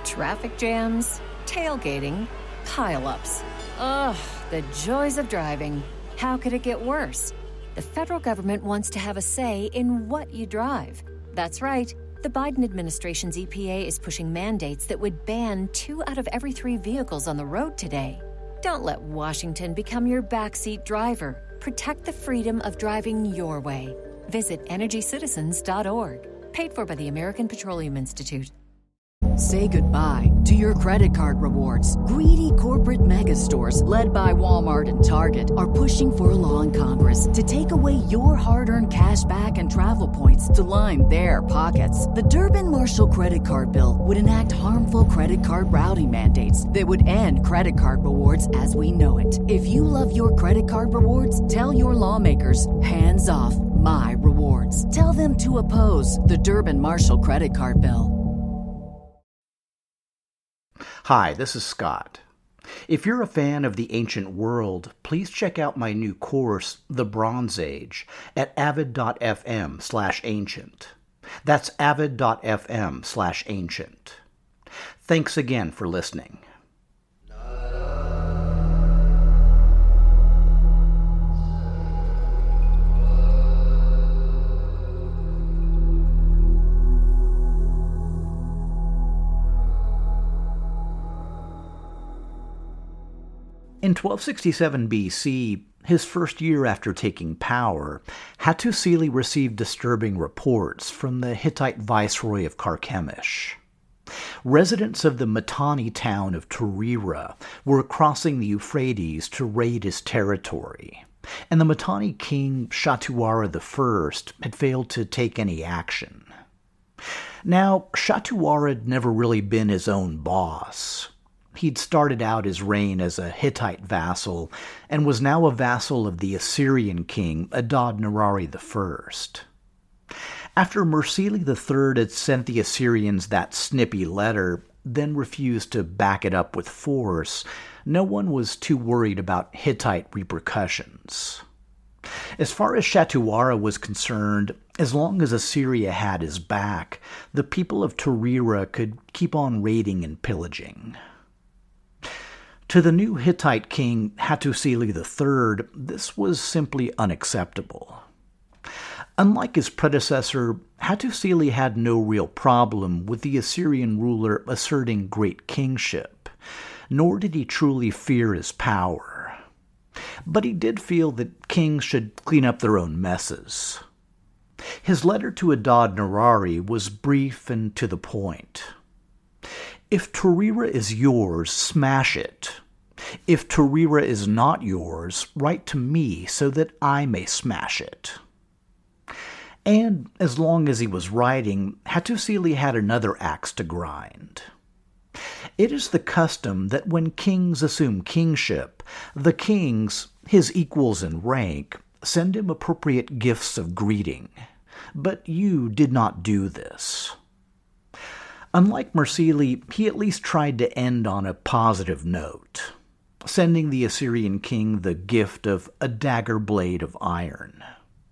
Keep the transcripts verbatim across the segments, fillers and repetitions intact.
Traffic jams, tailgating, pile-ups. Ugh, the joys of driving. How could it get worse? The federal government wants to have a say in what you drive. That's right. The Biden administration's E P A is pushing mandates that would ban two out of every three vehicles on the road today. Don't let Washington become your backseat driver. Protect the freedom of driving your way. Visit energy citizens dot org. Paid for by the American Petroleum Institute. Say goodbye to your credit card rewards. Greedy corporate mega stores, led by Walmart and Target, are pushing for a law in Congress to take away your hard-earned cash back and travel points to line their pockets. The Durbin-Marshall credit card bill would enact harmful credit card routing mandates that would end credit card rewards as we know it. If you love your credit card rewards, tell your lawmakers, hands off my rewards. Tell them to oppose the Durbin-Marshall credit card bill. Hi, this is Scott. If you're a fan of the ancient world, please check out my new course, The Bronze Age, at avid.fm slash ancient. That's avid.fm slash ancient. Thanks again for listening. In twelve sixty-seven B C, his first year after taking power, Hattusili received disturbing reports from the Hittite viceroy of Carchemish. Residents of the Mitanni town of Turira were crossing the Euphrates to raid his territory, and the Mitanni king Shatuara the First had failed to take any action. Now, Shatuara had never really been his own boss. He'd started out his reign as a Hittite vassal and was now a vassal of the Assyrian king Adad-nirari the First. After Mursili the Third had sent the Assyrians that snippy letter, then refused to back it up with force, no one was too worried about Hittite repercussions. As far as Shatuara was concerned, as long as Assyria had his back, the people of Turira could keep on raiding and pillaging. To the new Hittite king Hattusili the Third, this was simply unacceptable. Unlike his predecessor, Hattusili had no real problem with the Assyrian ruler asserting great kingship, nor did he truly fear his power. But he did feel that kings should clean up their own messes. His letter to Adad-nirari was brief and to the point. If Turira is yours, smash it. If Turira is not yours, write to me so that I may smash it. And as long as he was writing, Hattusili had another axe to grind. It is the custom that when kings assume kingship, the kings, his equals in rank, send him appropriate gifts of greeting. But you did not do this. Unlike Mursili, he at least tried to end on a positive note, sending the Assyrian king the gift of a dagger blade of iron.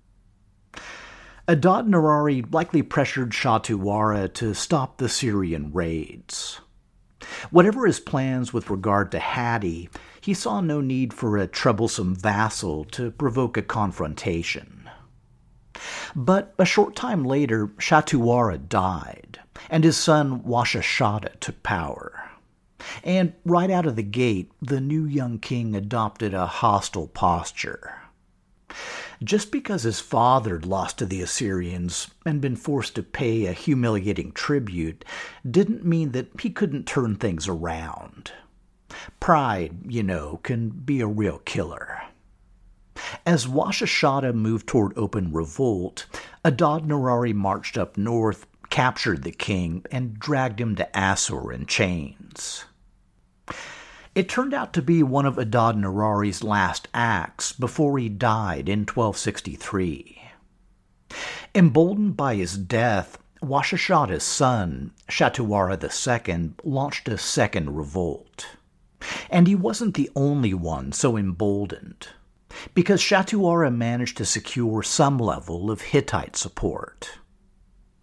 Adad-nirari likely pressured Shatuara to stop the Syrian raids. Whatever his plans with regard to Hatti, he saw no need for a troublesome vassal to provoke a confrontation. But a short time later, Shatuara died, and his son Washashata took power. And right out of the gate, the new young king adopted a hostile posture. Just because his father had lost to the Assyrians and been forced to pay a humiliating tribute didn't mean that he couldn't turn things around. Pride, you know, can be a real killer. As Washashata moved toward open revolt, Adad-nirari marched up north, captured the king, and dragged him to Assur in chains. It turned out to be one of Adad-nirari's last acts before he died in twelve sixty-three. Emboldened by his death, Washashata's son, Shatuara the Second, launched a second revolt. And he wasn't the only one so emboldened, because Shatuara managed to secure some level of Hittite support.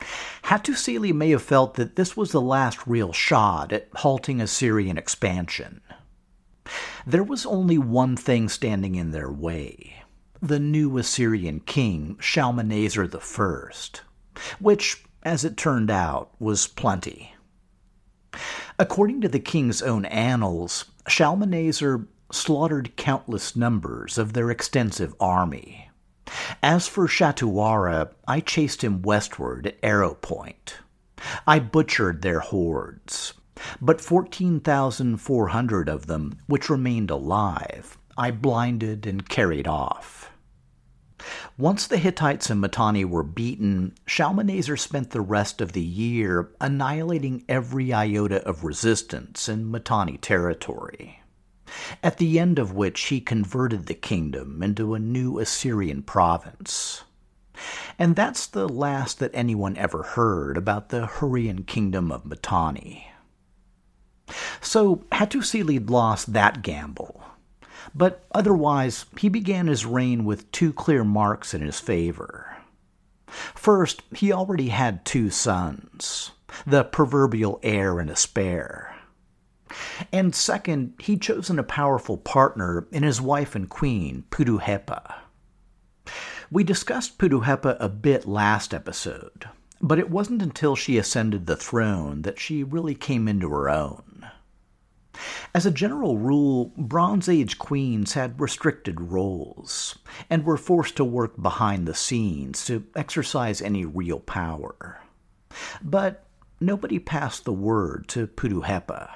Hattusili may have felt that this was the last real shot at halting Assyrian expansion. There was only one thing standing in their way: the new Assyrian king, Shalmaneser the First, which, as it turned out, was plenty. According to the king's own annals, Shalmaneser slaughtered countless numbers of their extensive army. As for Shattuara, I chased him westward at Arrow Point. I butchered their hordes, but fourteen thousand four hundred of them, which remained alive, I blinded and carried off. Once the Hittites in Mitanni were beaten, Shalmaneser spent the rest of the year annihilating every iota of resistance in Mitanni territory, at the end of which he converted the kingdom into a new Assyrian province. And that's the last that anyone ever heard about the Hurrian kingdom of Mitanni. So Hattusili lost that gamble. But otherwise, he began his reign with two clear marks in his favor. First, he already had two sons, the proverbial heir and a spare. And second, he'd chosen a powerful partner in his wife and queen, Puduhepa. We discussed Puduhepa a bit last episode, but it wasn't until she ascended the throne that she really came into her own. As a general rule, Bronze Age queens had restricted roles, and were forced to work behind the scenes to exercise any real power. But nobody passed the word to Puduhepa.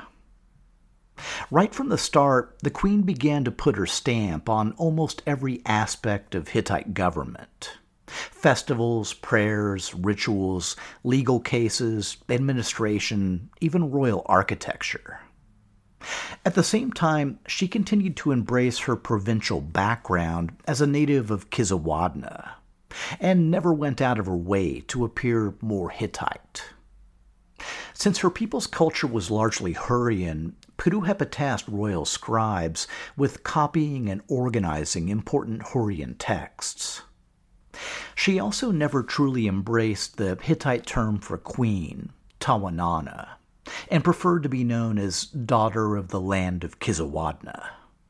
Right from the start, the queen began to put her stamp on almost every aspect of Hittite government. Festivals, prayers, rituals, legal cases, administration, even royal architecture. At the same time, she continued to embrace her provincial background as a native of Kizawadna, and never went out of her way to appear more Hittite. Since her people's culture was largely Hurrian, Puduhepa tasked royal scribes with copying and organizing important Hurrian texts. She also never truly embraced the Hittite term for queen, Tawanana, and preferred to be known as daughter of the land of Kizawadna.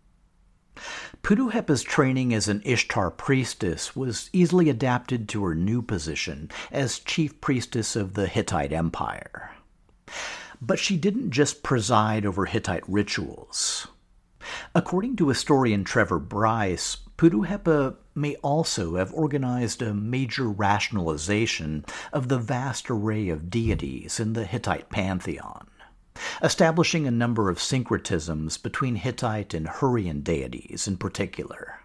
Puduhepa's training as an Ishtar priestess was easily adapted to her new position as chief priestess of the Hittite Empire. But she didn't just preside over Hittite rituals. According to historian Trevor Bryce, Puduhepa may also have organized a major rationalization of the vast array of deities in the Hittite pantheon, establishing a number of syncretisms between Hittite and Hurrian deities in particular.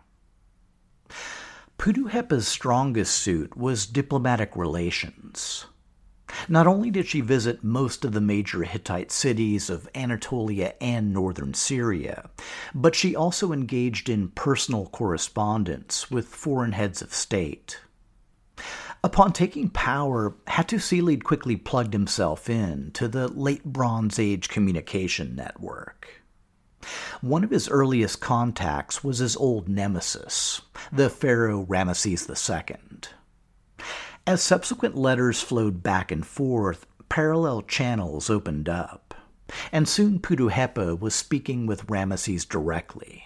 Puduhepa's strongest suit was diplomatic relations. Not only did she visit most of the major Hittite cities of Anatolia and northern Syria, but she also engaged in personal correspondence with foreign heads of state. Upon taking power, Hattusili quickly plugged himself in to the late Bronze Age communication network. One of his earliest contacts was his old nemesis, the pharaoh Ramesses the Second. As subsequent letters flowed back and forth, parallel channels opened up, and soon Puduhepa was speaking with Ramesses directly.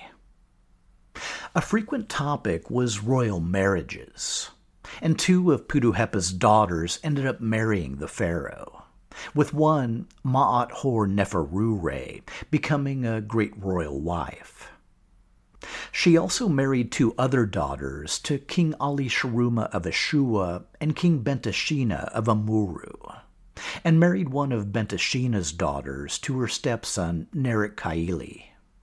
A frequent topic was royal marriages, and two of Puduhepa's daughters ended up marrying the pharaoh, with one, Ma'at Hor Neferure, becoming a great royal wife. She also married two other daughters to King Ali Sharuma of Ashua and King Bentashina of Amuru, and married one of Bentashina's daughters to her stepson Nerik Kaili.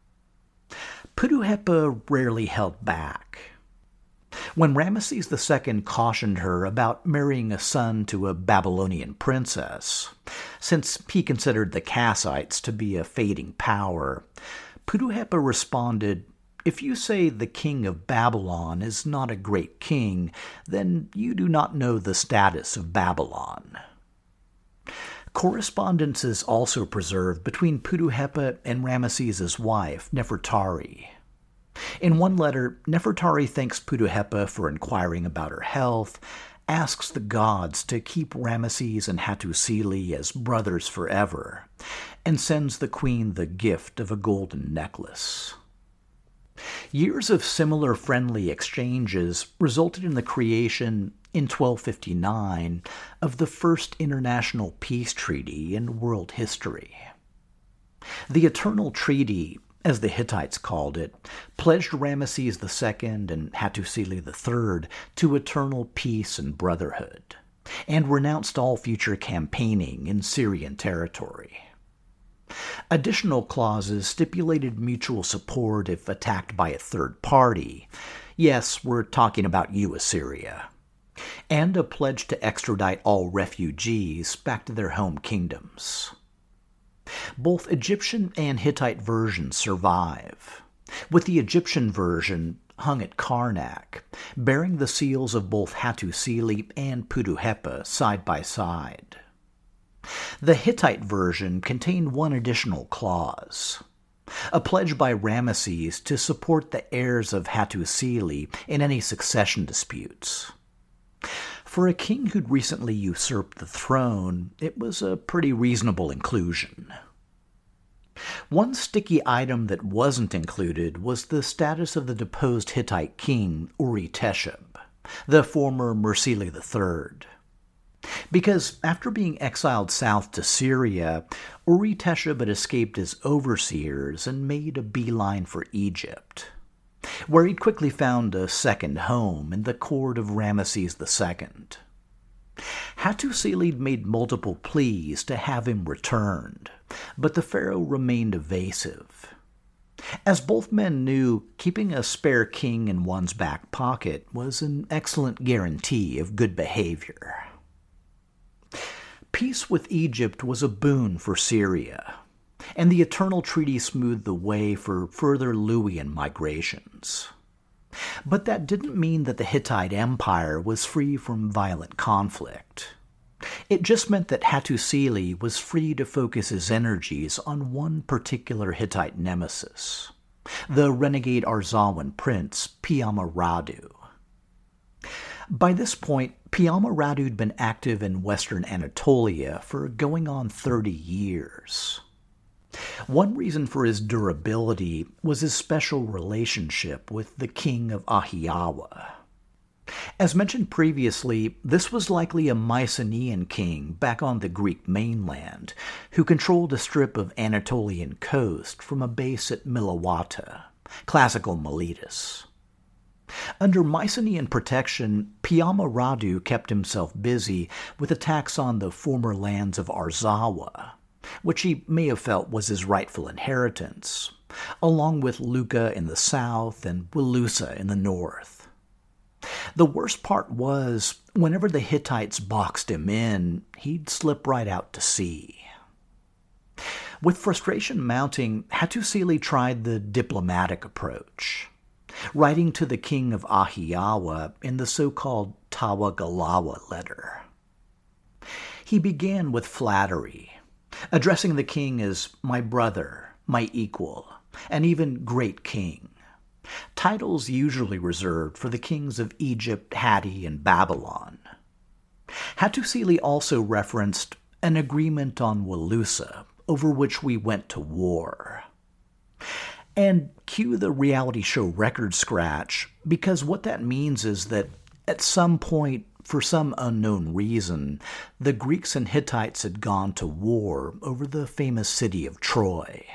Puduhepa rarely held back. When Ramesses the Second cautioned her about marrying a son to a Babylonian princess, since he considered the Kassites to be a fading power, Puduhepa responded, "If you say the king of Babylon is not a great king, then you do not know the status of Babylon." Correspondence is also preserved between Puduhepa and Ramesses' wife, Nefertari. In one letter, Nefertari thanks Puduhepa for inquiring about her health, asks the gods to keep Ramesses and Hattusili as brothers forever, and sends the queen the gift of a golden necklace. Years of similar friendly exchanges resulted in the creation, in twelve fifty-nine, of the first international peace treaty in world history. The Eternal Treaty, as the Hittites called it, pledged Ramesses the Second and Hattusili the Third to eternal peace and brotherhood, and renounced all future campaigning in Syrian territory. Additional clauses stipulated mutual support if attacked by a third party. Yes, we're talking about you, Assyria. And a pledge to extradite all refugees back to their home kingdoms. Both Egyptian and Hittite versions survive, with the Egyptian version hung at Karnak, bearing the seals of both Hattusili and Putuhepa side by side. The Hittite version contained one additional clause, a pledge by Ramesses to support the heirs of Hattusili in any succession disputes. For a king who'd recently usurped the throne, it was a pretty reasonable inclusion. One sticky item that wasn't included was the status of the deposed Hittite king, Uri-Teshub, the former Mursili the Third. Because after being exiled south to Syria, Uri-Teshub had escaped his overseers and made a beeline for Egypt, where he'd quickly found a second home in the court of Ramesses the Second. Hattusili made multiple pleas to have him returned, but the pharaoh remained evasive. As both men knew, keeping a spare king in one's back pocket was an excellent guarantee of good behavior. Peace with Egypt was a boon for Syria, and the Eternal Treaty smoothed the way for further Luwian migrations. But that didn't mean that the Hittite Empire was free from violent conflict. It just meant that Hattusili was free to focus his energies on one particular Hittite nemesis, the renegade Arzawan prince Piama-Radu. By this point, Piama-Radu had been active in western Anatolia for going on thirty years. One reason for his durability was his special relationship with the king of Ahiawa. As mentioned previously, this was likely a Mycenaean king back on the Greek mainland, who controlled a strip of Anatolian coast from a base at Milawata, classical Miletus. Under Mycenaean protection, Piama-Radu kept himself busy with attacks on the former lands of Arzawa, which he may have felt was his rightful inheritance, along with Lucca in the south and Wilusa in the north. The worst part was, whenever the Hittites boxed him in, he'd slip right out to sea. With frustration mounting, Hattusili tried the diplomatic approach, writing to the king of Ahiawa in the so-called Tawa-Galawa letter. He began with flattery, addressing the king as my brother, my equal, and even great king, titles usually reserved for the kings of Egypt, Hatti, and Babylon. Hattusili also referenced an agreement on Wilusa, over which we went to war. And cue the reality show record scratch, because what that means is that at some point, for some unknown reason, the Greeks and Hittites had gone to war over the famous city of Troy.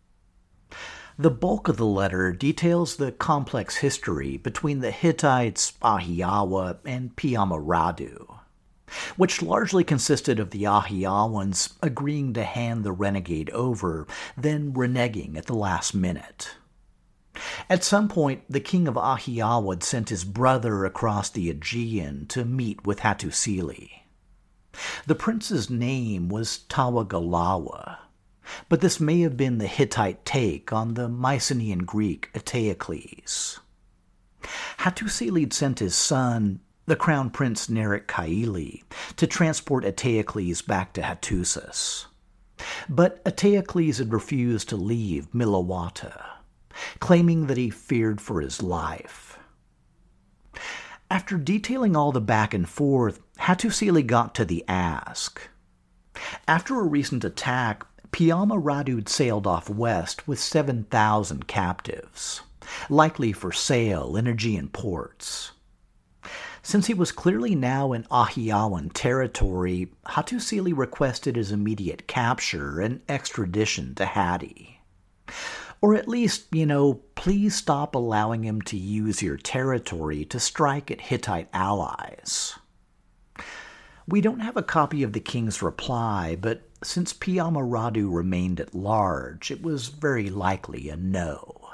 The bulk of the letter details the complex history between the Hittites, Ahiawa, and Piama-Radu, which largely consisted of the Ahiawans agreeing to hand the renegade over, then reneging at the last minute. At some point, the king of Ahiawa had sent his brother across the Aegean to meet with Hattusili. The prince's name was Tawa-Galawa, but this may have been the Hittite take on the Mycenaean Greek Eteocles. Hattusili had sent his son, the crown prince Nerik-Kaili, to transport Eteocles back to Hattusis. But Eteocles had refused to leave Milawata, claiming that he feared for his life. After detailing all the back and forth, Hattusili got to the ask. After a recent attack, Piama Radud sailed off west with seven thousand captives, likely for sale in Aegean ports. Since he was clearly now in Ahhiyawan territory, Hattusili requested his immediate capture and extradition to Hatti. Or at least, you know, please stop allowing him to use your territory to strike at Hittite allies. We don't have a copy of the king's reply, but since Piama Radu remained at large, it was very likely a no.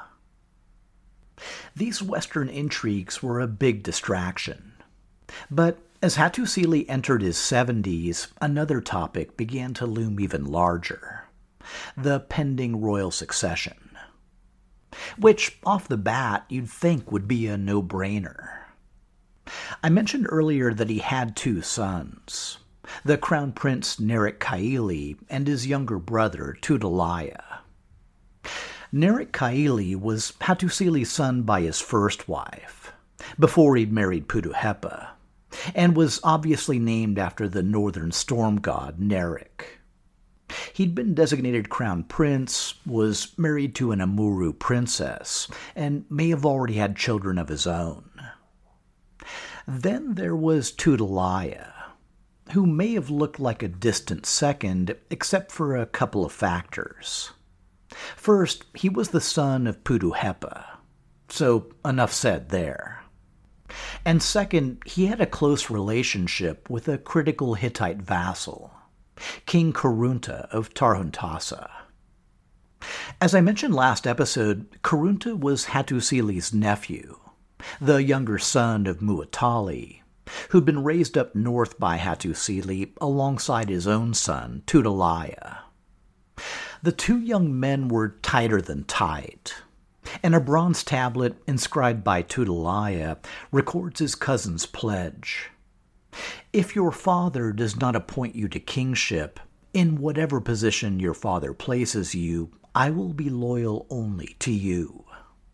These western intrigues were a big distraction. But as Hattusili entered his seventies, another topic began to loom even larger: the pending royal succession. Which, off the bat, you'd think would be a no-brainer. I mentioned earlier that he had two sons, the Crown Prince Nerik Kaili and his younger brother Tudalaya. Nerik Kaili was Hattusili's son by his first wife, before he'd married Puduhepa, and was obviously named after the northern storm god Nerik. He'd been designated crown prince, was married to an Amuru princess, and may have already had children of his own. Then there was Tudalaya, who may have looked like a distant second, except for a couple of factors. First, he was the son of Puduhepa, so enough said there. And second, he had a close relationship with a critical Hittite vassal, King Kurunta of Tarhuntassa. As I mentioned last episode, Kurunta was Hattusili's nephew, the younger son of Muatali, who'd been raised up north by Hattusili alongside his own son, Tudalaya. The two young men were tighter than tight, and a bronze tablet inscribed by Tudalaya records his cousin's pledge. If your father does not appoint you to kingship, in whatever position your father places you, I will be loyal only to you.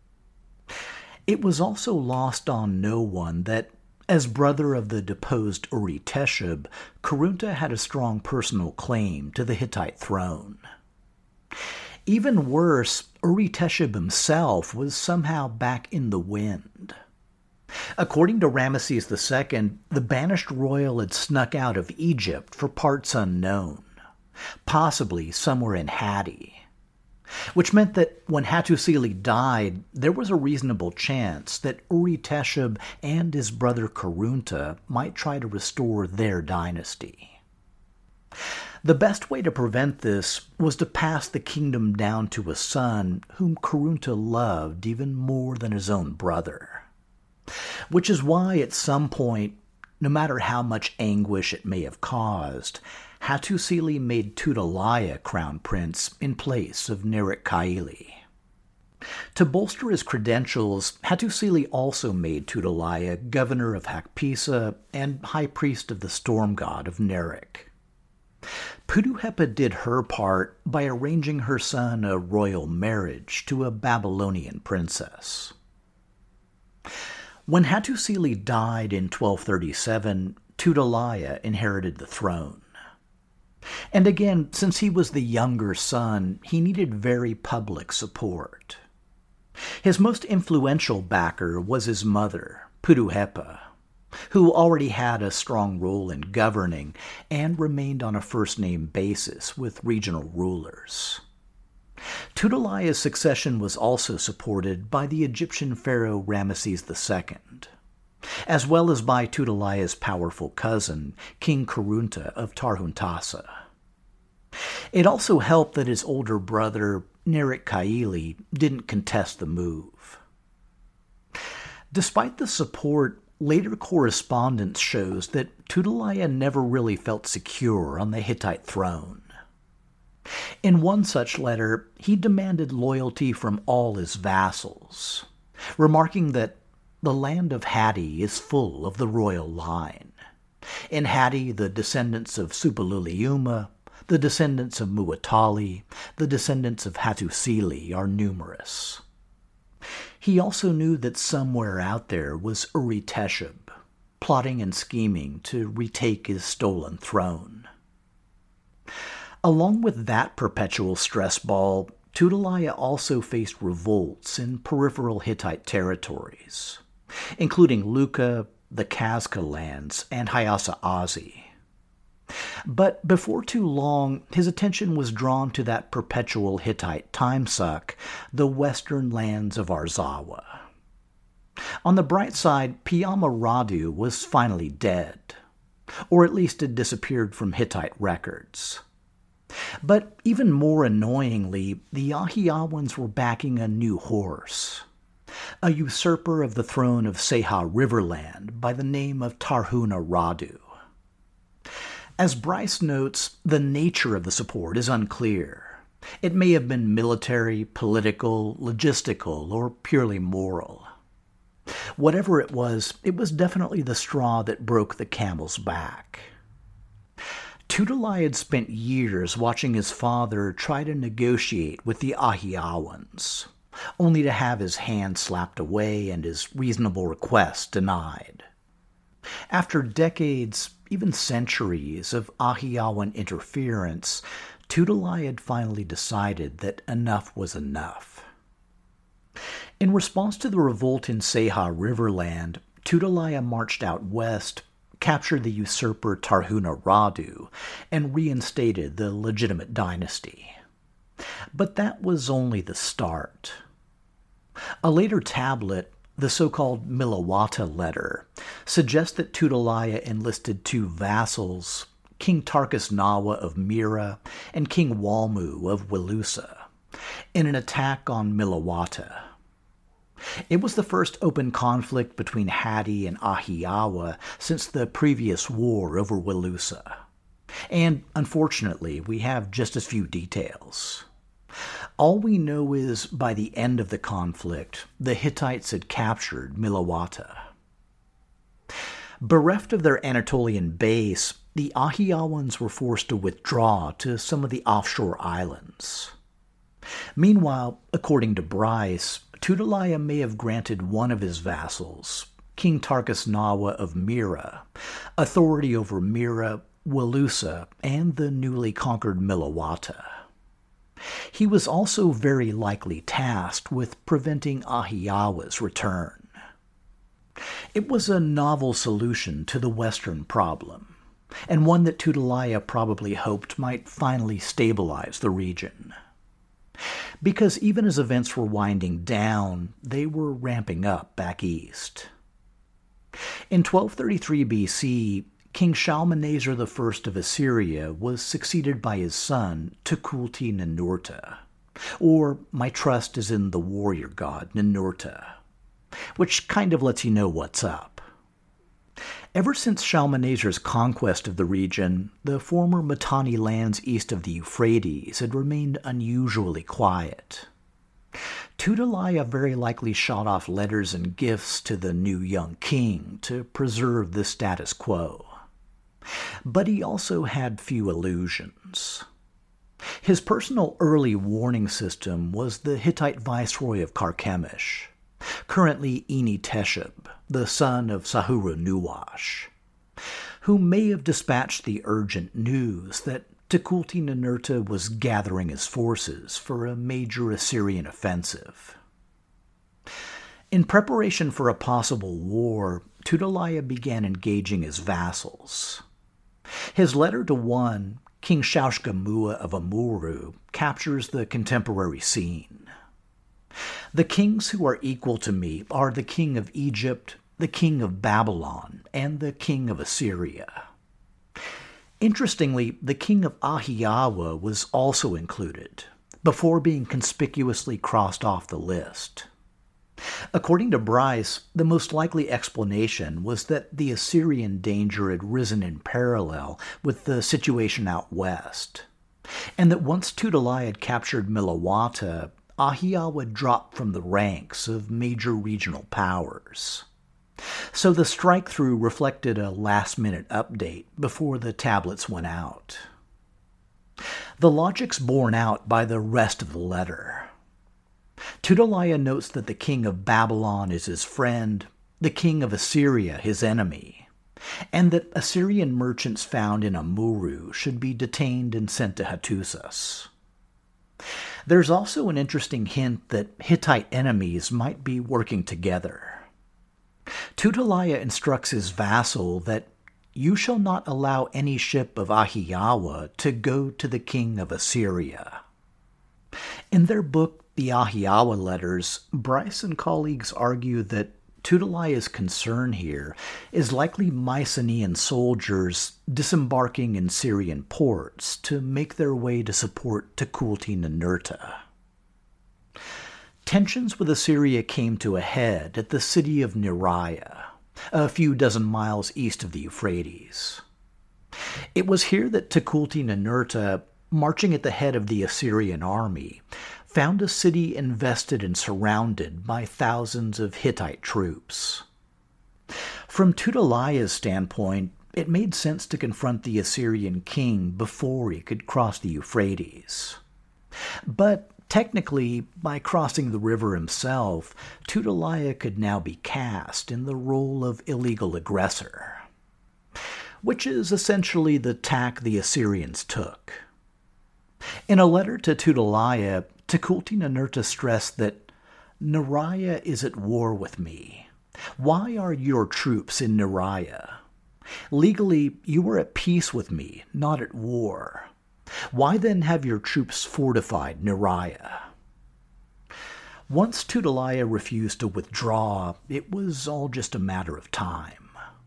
It was also lost on no one that, as brother of the deposed Uri-Teshub, Kurunta had a strong personal claim to the Hittite throne. Even worse, Uri-Teshub himself was somehow back in the wind. According to Ramesses the Second, the banished royal had snuck out of Egypt for parts unknown, possibly somewhere in Hatti, which meant that when Hattusili died, there was a reasonable chance that Uri-Teshub and his brother Kurunta might try to restore their dynasty. The best way to prevent this was to pass the kingdom down to a son whom Kurunta loved even more than his own brother. Which is why at some point, no matter how much anguish it may have caused, Hattusili made Tudalaya crown prince in place of Nerik Kaili. To bolster his credentials, Hattusili also made Tudalaya governor of Hakpisa and high priest of the storm god of Nerik. Puduhepa did her part by arranging her son a royal marriage to a Babylonian princess. When Hattusili died in twelve thirty-seven, Tudalaya inherited the throne. And again, since he was the younger son, he needed very public support. His most influential backer was his mother, Puduhepa, who already had a strong role in governing and remained on a first-name basis with regional rulers. Tudalaya's succession was also supported by the Egyptian pharaoh Ramesses the Second, as well as by Tudalaya's powerful cousin, King Kurunta of Tarhuntassa. It also helped that his older brother, Nerik Kaili, didn't contest the move. Despite the support, later correspondence shows that Tudalaya never really felt secure on the Hittite throne. In one such letter, he demanded loyalty from all his vassals, remarking that the land of Hatti is full of the royal line. In Hatti, the descendants of Suppiluliuma, the descendants of Muatali, the descendants of Hattusili are numerous. He also knew that somewhere out there was Uri-Teshub, plotting and scheming to retake his stolen throne. Along with that perpetual stress ball, Tudhaliya also faced revolts in peripheral Hittite territories, including Lucca, the Kazka lands, and Hyasa Azi. But before too long, his attention was drawn to that perpetual Hittite timesuck, the western lands of Arzawa. On the bright side, Piyama Radu was finally dead, or at least had disappeared from Hittite records. But even more annoyingly, the Ahiawans were backing a new horse, a usurper of the throne of Seha Riverland by the name of Tarhuna Radu. As Bryce notes, the nature of the support is unclear. It may have been military, political, logistical, or purely moral. Whatever it was, it was definitely the straw that broke the camel's back. Tudhaliya had spent years watching his father try to negotiate with the Ahiawans, only to have his hand slapped away and his reasonable requests denied. After decades, even centuries, of Ahiawan interference, Tudhaliya had finally decided that enough was enough. In response to the revolt in Seha Riverland, Tudhaliya marched out west, captured the usurper Tarhuna Radu, and reinstated the legitimate dynasty. But that was only the start. A later tablet, the so-called Milawata letter, suggests that Tudhaliya enlisted two vassals, King Tarkas Nawa of Mira and King Walmu of Wilusa, in an attack on Milawata. It was the first open conflict between Hatti and Ahiawa since the previous war over Wilusa. And, unfortunately, we have just as few details. All we know is, by the end of the conflict, the Hittites had captured Milawata. Bereft of their Anatolian base, the Ahiawans were forced to withdraw to some of the offshore islands. Meanwhile, according to Bryce, Tudhaliya may have granted one of his vassals, King Tarkas Nawa of Mira, authority over Mira, Wilusa, and the newly conquered Milawata. He was also very likely tasked with preventing Ahiawa's return. It was a novel solution to the Western problem, and one that Tudhaliya probably hoped might finally stabilize the region. Because even as events were winding down, they were ramping up back east. In twelve thirty-three B C, King Shalmaneser the First of Assyria was succeeded by his son, Tukulti-Ninurta, or my trust is in the warrior god Ninurta, which kind of lets you know what's up. Ever since Shalmaneser's conquest of the region, the former Mitanni lands east of the Euphrates had remained unusually quiet. Tudhaliya very likely shot off letters and gifts to the new young king to preserve the status quo. But he also had few illusions. His personal early warning system was the Hittite viceroy of Carchemish, currently Enitesheb, the son of Sahura Nuwash, who may have dispatched the urgent news that Tukulti-Ninurta was gathering his forces for a major Assyrian offensive. In preparation for a possible war, Tudhaliya began engaging his vassals. His letter to one, King Shaushka-Mua of Amurru, captures the contemporary scene. The kings who are equal to me are the king of Egypt, the king of Babylon, and the king of Assyria. Interestingly, the king of Ahiawa was also included, before being conspicuously crossed off the list. According to Bryce, the most likely explanation was that the Assyrian danger had risen in parallel with the situation out west, and that once Tudhaliya had captured Milawata, Ahiawa dropped from the ranks of major regional powers. So the strike-through reflected a last-minute update before the tablets went out. The logic's borne out by the rest of the letter. Tudhaliya notes that the king of Babylon is his friend, the king of Assyria his enemy, and that Assyrian merchants found in Amurru should be detained and sent to Hattusas. There's also an interesting hint that Hittite enemies might be working together. Tudaliah instructs his vassal that you shall not allow any ship of Ahiyawa to go to the king of Assyria. In their book, The Ahiyawa Letters, Bryce and colleagues argue that Tudaliah's concern here is likely Mycenaean soldiers disembarking in Syrian ports to make their way to support Tukulti-Ninurta. Tensions with Assyria came to a head at the city of Neriah, a few dozen miles east of the Euphrates. It was here that Tukulti-Ninurta, marching at the head of the Assyrian army, found a city invested and surrounded by thousands of Hittite troops. From Tudaliah's standpoint, it made sense to confront the Assyrian king before he could cross the Euphrates. But technically, by crossing the river himself, Tudaliah could now be cast in the role of illegal aggressor, which is essentially the tack the Assyrians took. In a letter to Tudaliah, Tukulti-Ninurta stressed that Neriah is at war with me. Why are your troops in Neriah? Legally, you are at peace with me, not at war. Why then have your troops fortified Neriah? Once Tudaliah refused to withdraw, it was all just a matter of time.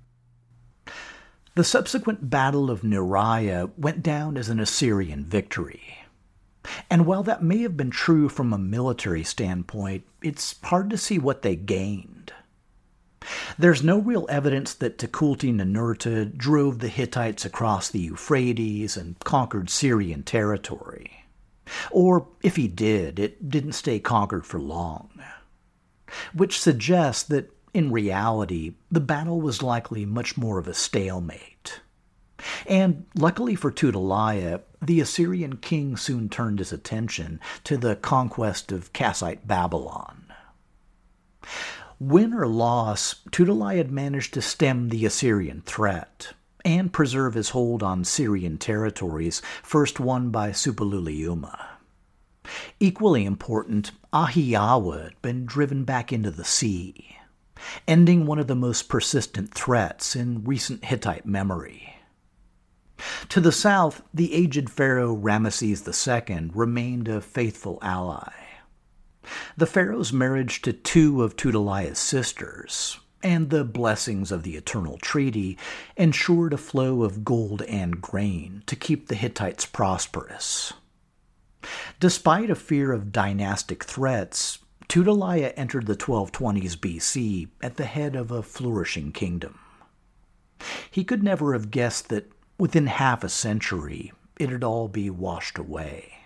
The subsequent Battle of Neriah went down as an Assyrian victory. And while that may have been true from a military standpoint, it's hard to see what they gained. There's no real evidence that Tukulti-Ninurta drove the Hittites across the Euphrates and conquered Syrian territory. Or, if he did, it didn't stay conquered for long. Which suggests that, in reality, the battle was likely much more of a stalemate. And, luckily for Tudaliah, the Assyrian king soon turned his attention to the conquest of Kassite Babylon. Win or loss, Tudaliah had managed to stem the Assyrian threat and preserve his hold on Syrian territories first won by Suppiluliuma. Equally important, Ahiyawa had been driven back into the sea, ending one of the most persistent threats in recent Hittite memory. To the south, the aged pharaoh Ramesses the Second remained a faithful ally. The pharaoh's marriage to two of Tudaliah's sisters, and the blessings of the Eternal Treaty, ensured a flow of gold and grain to keep the Hittites prosperous. Despite a fear of dynastic threats, Tudaliah entered the twelve twenties B C at the head of a flourishing kingdom. He could never have guessed that within half a century it'd all be washed away.